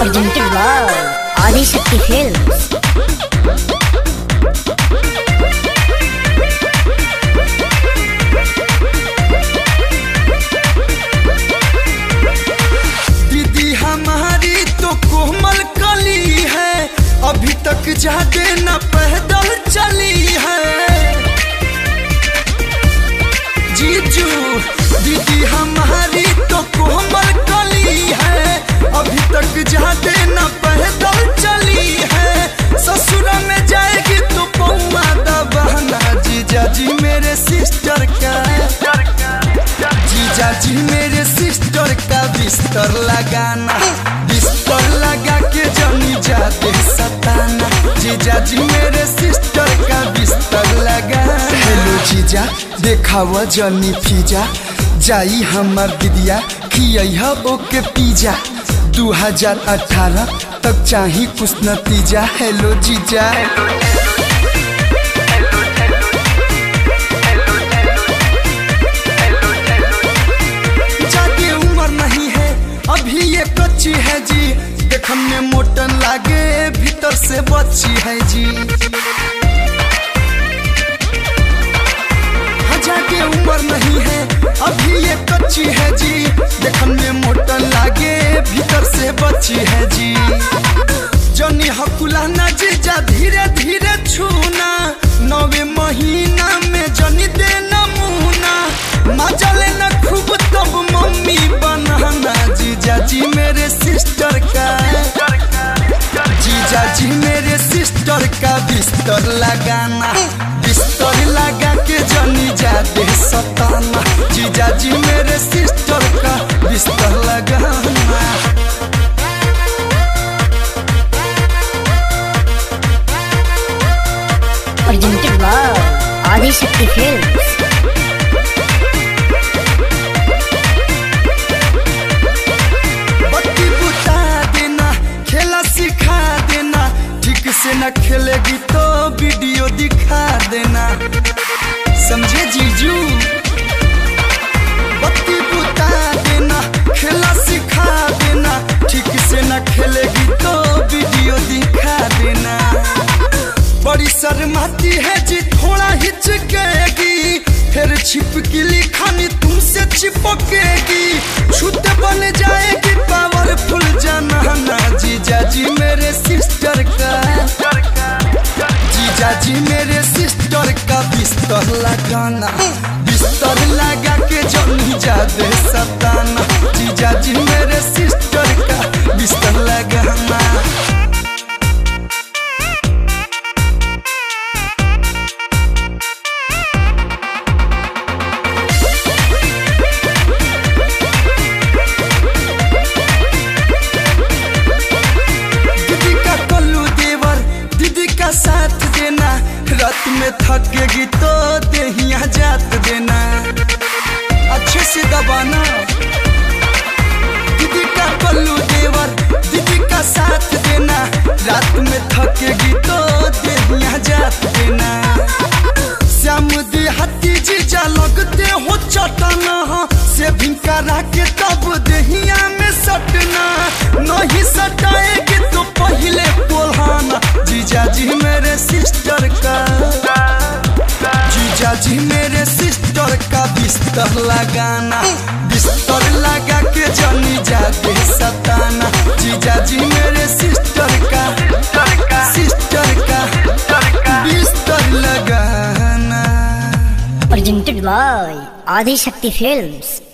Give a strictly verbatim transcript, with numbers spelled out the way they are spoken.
Presented by Adi Shakti Films. दीदी हमारी तो कोमल कली है, अभी तक जाते न पैदल चली है। जीजू दीदी हमारी तो कोमल कली है, अभी तक जाते न पैदल चली है। ससुर में जाएगी तो पौवा दबाना, जीजा जी मेरे सिस्टर का, जीजा जी मेरे सिस्टर का बिस्तर लगाना, बिस्तर लगा के जमी जाते सताना, जीजा जी मेरे सिस्टर का बिस्तर लगाना। हेलो जीजा देखावा जनी फीजा, जाई हमार दीदिया खिया ओके पिज्जा। दो हजार अठारह तक चाही कुछ नतीजा। हेलो जीजा जाके उम्र नहीं है अभी ये कच्ची है जी, देखने में मोटन लागे भीतर से बच्ची है जी। जाके उम्र नहीं है अभी ये कच्ची है जी, देखने में मोटन लागे भीतर से बच्ची है जी। जनी हकुलाना जीजा धीरे धीरे छूना, नवे महीना में जनी दे नमूना, मजा लेना खूब तब मम्मी बनाना, जीजा जी मेरे सिस्टर का, जीजा जी मेरे सिस्टर का बिस्तर लगाना, बिस्तर लगा के जनी जाते सताना, जीजा जी मेरे सिस्टर का बिस्तर लगाना। Presented by Adi Shakti Films. बत्ती बुता देना, खेला सिखा देना, ठीक से न खेलेगी तो वीडियो दिखा देना, समझे जीजू। बत्ती बुता देना, खेला सिखा देना, ठीक से न खेलेगी तो वीडियो दिखा देना। बड़ी शर्माती है जी थोड़ा हिचकेगी, फिर छिपकी लिखानी तुमसे चिपकेगी, छूट बन जाएगी पावरफुल जनाना, जीजा जी मेरे सिस्टर का, जीजा जी मेरे सिस्टर का बिस्तर लगाना, बिस्तर लगा के जमी जाते सताना, जीजा जी मेरे सिस्टर का बिस्तर लगाना। साथ देना, रात में थकेगी तो देहिया जात देना, अच्छे से दबाना। दीदी का कल्लू देवर, दीदी का साथ देना, रात में थकेगी तो देहिया जात देना। श्याम देहाती जीजा लगते हो चटना, सेविंग करा के तब देहिया में सटना, नहीं सटाएगी तो पहले बोलहाना, जीजा जी मेरे सिस्टर का, जीजा जी मेरे सिस्टर का बिस्तर लगाना, बिस्तर लगा के जनी जाते सताना, जीजा जी मेरे सिस्टर का, सिस्टर का बिस्तर लगाना। Presented by Adi Shakti Films.